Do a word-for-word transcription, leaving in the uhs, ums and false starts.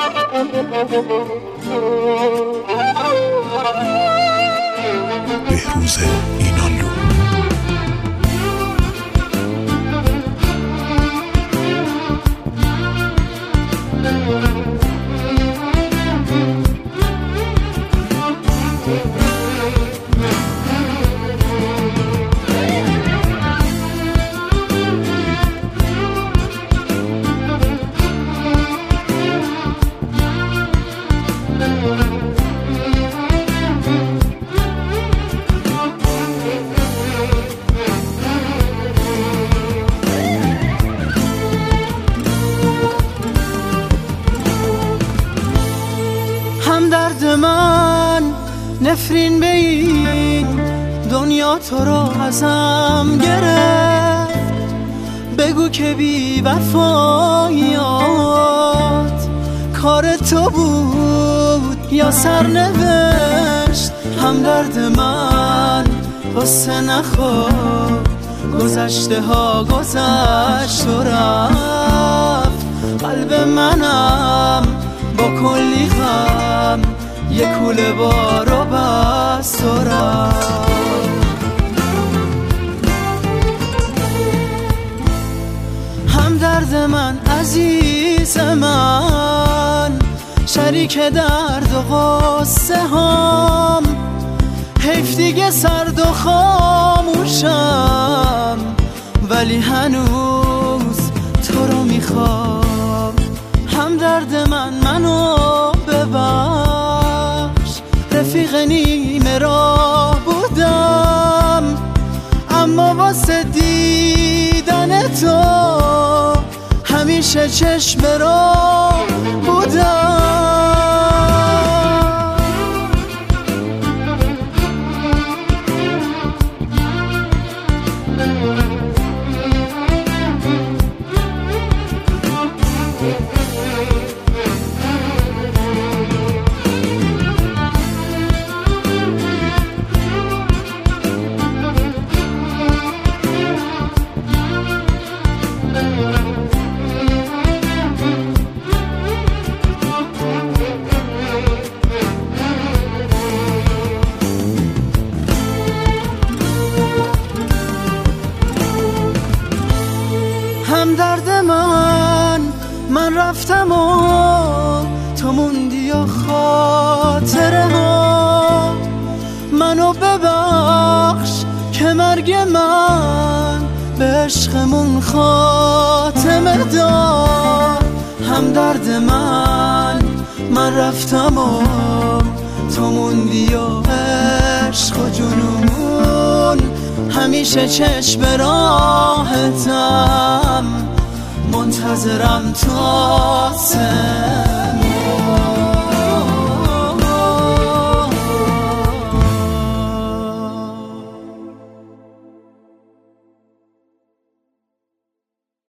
بهروز اینانلو. همدرد من نفرین به این دنیا تو رو ازم گرفت، بگو که بی وفاییات کار تو بود یا سرنوشت. همدرد من قصه نخور، گذشته ها گذشت و رفت، قلب منم با کلی غم یک کوله بارو بست و رفت. همدرد من عزیز من، شریک درد و غصه هام، حیف دیگه سرد و خاموشم ولی هنوز تو رو میخوام. همدرد من منو ببخش، رفیق نیمه راه بودم، اما واسه دیدن تو همیشه چشم راه بودم. همدرد من من رفتم و تو موندی و خاطره ها، منو ببخش که مرگ من به عشقمون خاتمه داد. همدرد من من رفتم و تو موندی و عشق و جنون همیشه چشم راحتم، منتظرم تا